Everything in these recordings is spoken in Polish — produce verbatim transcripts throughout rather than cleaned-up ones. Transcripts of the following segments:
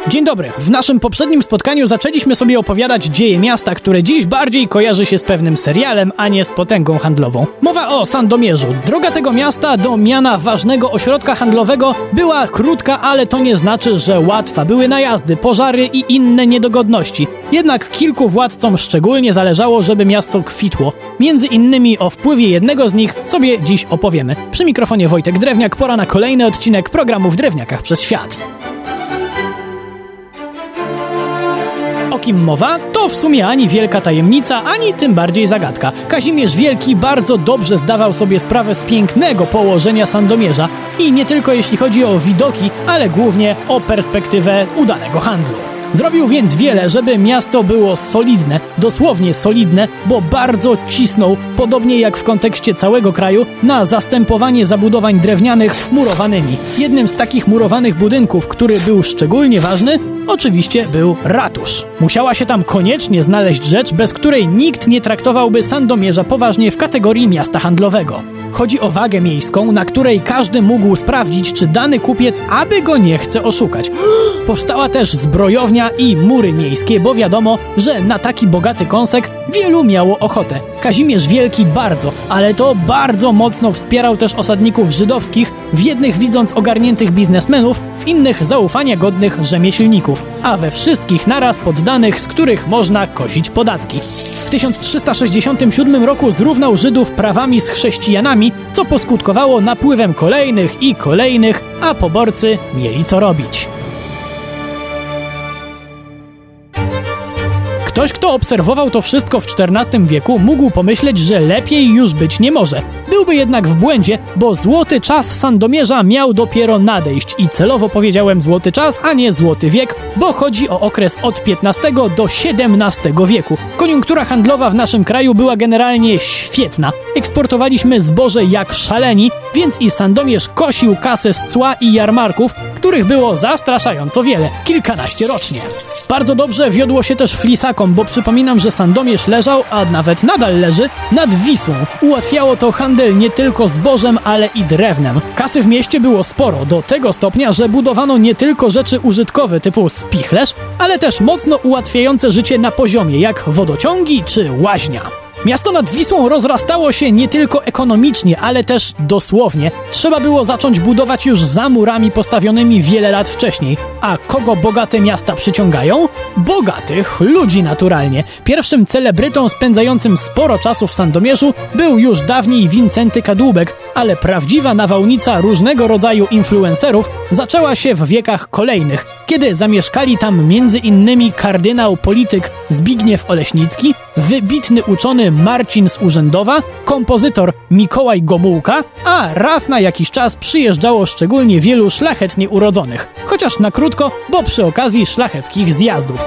Dzień dobry. W naszym poprzednim spotkaniu zaczęliśmy sobie opowiadać dzieje miasta, które dziś bardziej kojarzy się z pewnym serialem, a nie z potęgą handlową. Mowa o Sandomierzu. Droga tego miasta do miana ważnego ośrodka handlowego była krótka, ale to nie znaczy, że łatwa. Były najazdy, pożary i inne niedogodności. Jednak kilku władcom szczególnie zależało, żeby miasto kwitło. Między innymi o wpływie jednego z nich sobie dziś opowiemy. Przy mikrofonie Wojtek Drewniak, pora na kolejny odcinek programu W Drewniakach przez świat. O kim mowa? To w sumie ani wielka tajemnica, ani tym bardziej zagadka. Kazimierz Wielki bardzo dobrze zdawał sobie sprawę z pięknego położenia Sandomierza i nie tylko jeśli chodzi o widoki, ale głównie o perspektywę udanego handlu. Zrobił więc wiele, żeby miasto było solidne, dosłownie solidne, bo bardzo cisnął, podobnie jak w kontekście całego kraju, na zastępowanie zabudowań drewnianych murowanymi. Jednym z takich murowanych budynków, który był szczególnie ważny, oczywiście był ratusz. Musiała się tam koniecznie znaleźć rzecz, bez której nikt nie traktowałby Sandomierza poważnie w kategorii miasta handlowego. Chodzi o wagę miejską, na której każdy mógł sprawdzić, czy dany kupiec aby go nie chce oszukać. Powstała też zbrojownia i mury miejskie, bo wiadomo, że na taki bogaty kąsek wielu miało ochotę. Kazimierz Wielki bardzo, ale to bardzo mocno wspierał też osadników żydowskich, w jednych widząc ogarniętych biznesmenów, w innych zaufania godnych rzemieślników, a we wszystkich naraz poddanych, z których można kosić podatki. W tysiąc trzysta sześćdziesiątym siódmym roku zrównał Żydów prawami z chrześcijanami, co poskutkowało napływem kolejnych i kolejnych, a poborcy mieli co robić. Ktoś, kto obserwował to wszystko w czternastym wieku, mógł pomyśleć, że lepiej już być nie może. Byłby jednak w błędzie, bo złoty czas Sandomierza miał dopiero nadejść i celowo powiedziałem złoty czas, a nie złoty wiek, bo chodzi o okres od piętnastego do siedemnastego wieku. Koniunktura handlowa w naszym kraju była generalnie świetna. Eksportowaliśmy zboże jak szaleni, więc i Sandomierz kosił kasę z cła i jarmarków, których było zastraszająco wiele, kilkanaście rocznie. Bardzo dobrze wiodło się też flisakom, bo przypominam, że Sandomierz leżał, a nawet nadal leży, nad Wisłą. Ułatwiało to handel nie tylko zbożem, ale i drewnem. Kasy w mieście było sporo, do tego stopnia, że budowano nie tylko rzeczy użytkowe typu spichlerz, ale też mocno ułatwiające życie na poziomie, jak wodociągi czy łaźnia. Miasto nad Wisłą rozrastało się nie tylko ekonomicznie, ale też dosłownie. Trzeba było zacząć budować już za murami postawionymi wiele lat wcześniej. A kogo bogate miasta przyciągają? Bogatych ludzi naturalnie. Pierwszym celebrytą spędzającym sporo czasu w Sandomierzu był już dawniej Wincenty Kadłubek, ale prawdziwa nawałnica różnego rodzaju influencerów zaczęła się w wiekach kolejnych, kiedy zamieszkali tam między innymi kardynał polityk Zbigniew Oleśnicki, wybitny uczony Marcin z Urzędowa, kompozytor Mikołaj Gomułka, a raz na jakiś czas przyjeżdżało szczególnie wielu szlachetnie urodzonych. Chociaż na krótko, bo przy okazji szlacheckich zjazdów.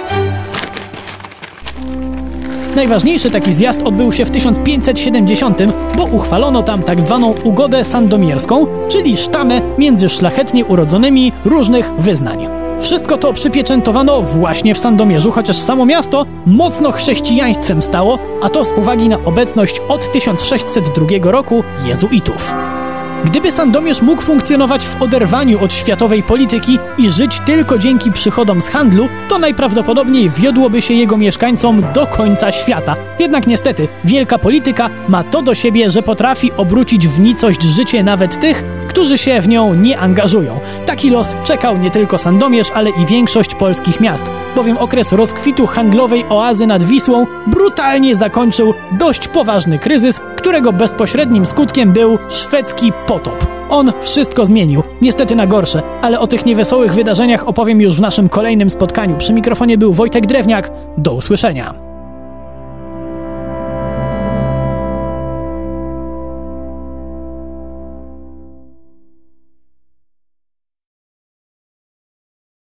Najważniejszy taki zjazd odbył się w tysiąc pięćset siedemdziesiątym, bo uchwalono tam tak zwaną ugodę sandomierską, czyli sztamę między szlachetnie urodzonymi różnych wyznań. Wszystko to przypieczętowano właśnie w Sandomierzu, chociaż samo miasto mocno chrześcijaństwem stało, a to z uwagi na obecność od tysiąc sześćset drugiego roku jezuitów. Gdyby Sandomierz mógł funkcjonować w oderwaniu od światowej polityki i żyć tylko dzięki przychodom z handlu, to najprawdopodobniej wiodłoby się jego mieszkańcom do końca świata. Jednak niestety, wielka polityka ma to do siebie, że potrafi obrócić w nicość życie nawet tych, którzy się w nią nie angażują. Taki los czekał nie tylko Sandomierz, ale i większość polskich miast, bowiem okres rozkwitu handlowej oazy nad Wisłą brutalnie zakończył dość poważny kryzys, którego bezpośrednim skutkiem był szwedzki potop. On wszystko zmienił, niestety na gorsze, ale o tych niewesołych wydarzeniach opowiem już w naszym kolejnym spotkaniu. Przy mikrofonie był Wojtek Drewniak, do usłyszenia.